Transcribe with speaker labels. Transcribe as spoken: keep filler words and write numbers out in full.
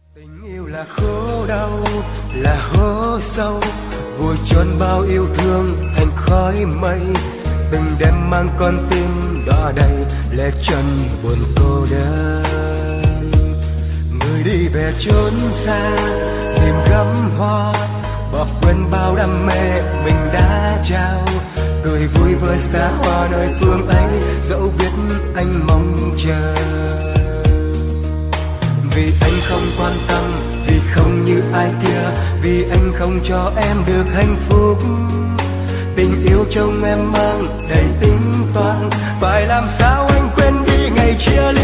Speaker 1: Tình yêu là khổ đau, là hố sâu, vùi chôn bao yêu thương thành khói mây. Từng đêm mang con tim đỏ đầy lệ trần buồn cô đơn. Người đi về chốn xa, tìm gấm hoa, bỏ quên bao đam mê mình đã trao. Cười vui với xa hoa nơi phương ấy, dẫu biết anh mong chờ. Vì anh không quan tâm, vì không như ai kia, vì anh không cho em được hạnh phúc. Tình yêu trong em mang đầy tính toán, phải làm sao anh quên đi ngày chia ly.